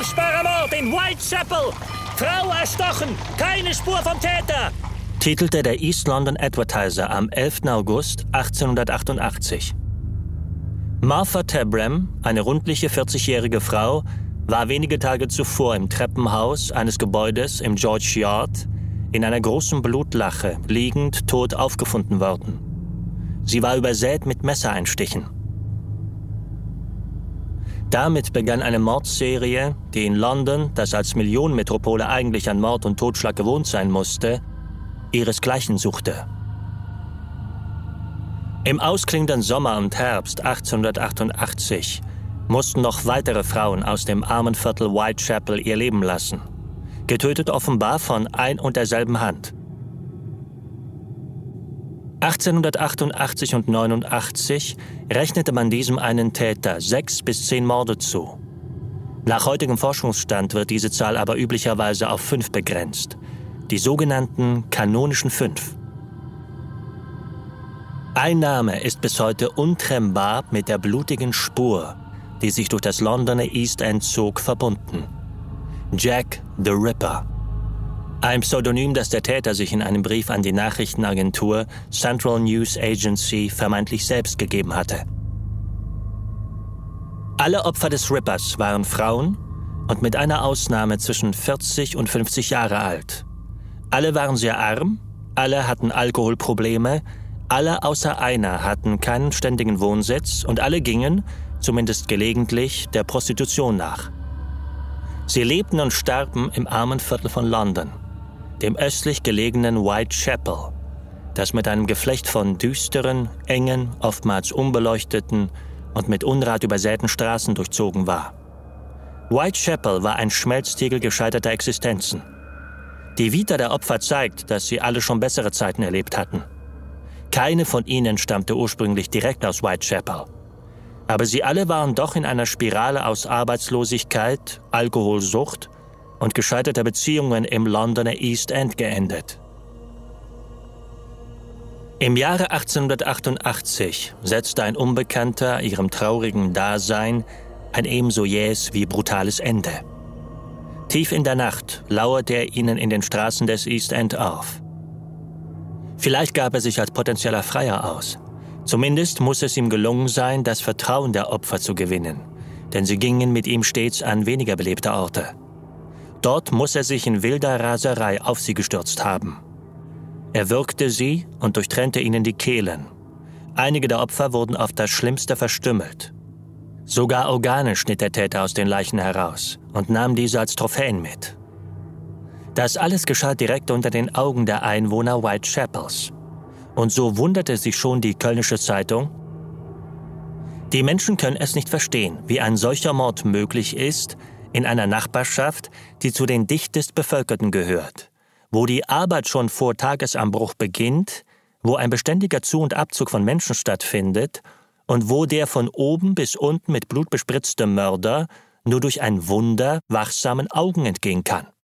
Furchtbarer Mord in Whitechapel! Frau erstochen! Keine Spur vom Täter! Titelte der East London Advertiser am 11. August 1888. Martha Tabram, eine rundliche 40-jährige Frau, war wenige Tage zuvor im Treppenhaus eines Gebäudes im George Yard in einer großen Blutlache liegend tot aufgefunden worden. Sie war übersät mit Messereinstichen. Damit begann eine Mordserie, die in London, das als Millionenmetropole eigentlich an Mord und Totschlag gewohnt sein musste, ihresgleichen suchte. Im ausklingenden Sommer und Herbst 1888 mussten noch weitere Frauen aus dem Armenviertel Whitechapel ihr Leben lassen, getötet offenbar von ein und derselben Hand. 1888 und 89 rechnete man diesem einen Täter 6 bis 10 Morde zu. Nach heutigem Forschungsstand wird diese Zahl aber üblicherweise auf 5 begrenzt, die sogenannten kanonischen 5. Ein Name ist bis heute untrennbar mit der blutigen Spur, die sich durch das Londoner East End zog, verbunden: Jack the Ripper. Ein Pseudonym, das der Täter sich in einem Brief an die Nachrichtenagentur Central News Agency vermeintlich selbst gegeben hatte. Alle Opfer des Rippers waren Frauen und mit einer Ausnahme zwischen 40 und 50 Jahre alt. Alle waren sehr arm, alle hatten Alkoholprobleme, alle außer einer hatten keinen ständigen Wohnsitz und alle gingen, zumindest gelegentlich, der Prostitution nach. Sie lebten und starben im Armenviertel von London, dem östlich gelegenen Whitechapel, das mit einem Geflecht von düsteren, engen, oftmals unbeleuchteten und mit Unrat übersäten Straßen durchzogen war. Whitechapel war ein Schmelztiegel gescheiterter Existenzen. Die Vita der Opfer zeigt, dass sie alle schon bessere Zeiten erlebt hatten. Keine von ihnen stammte ursprünglich direkt aus Whitechapel. Aber sie alle waren doch in einer Spirale aus Arbeitslosigkeit, Alkoholsucht und gescheiterter Beziehungen im Londoner East End geendet. Im Jahre 1888 setzte ein Unbekannter ihrem traurigen Dasein ein ebenso jähes wie brutales Ende. Tief in der Nacht lauerte er ihnen in den Straßen des East End auf. Vielleicht gab er sich als potenzieller Freier aus. Zumindest muss es ihm gelungen sein, das Vertrauen der Opfer zu gewinnen, denn sie gingen mit ihm stets an weniger belebte Orte. Dort muss er sich in wilder Raserei auf sie gestürzt haben. Er würgte sie und durchtrennte ihnen die Kehlen. Einige der Opfer wurden auf das Schlimmste verstümmelt. Sogar Organe schnitt der Täter aus den Leichen heraus und nahm diese als Trophäen mit. Das alles geschah direkt unter den Augen der Einwohner Whitechapels. Und so wunderte sich schon die Kölnische Zeitung: Die Menschen können es nicht verstehen, wie ein solcher Mord möglich ist in einer Nachbarschaft, die zu den dichtest bevölkerten gehört, wo die Arbeit schon vor Tagesanbruch beginnt, wo ein beständiger Zu- und Abzug von Menschen stattfindet und wo der von oben bis unten mit Blut bespritzte Mörder nur durch ein Wunder wachsamen Augen entgehen kann.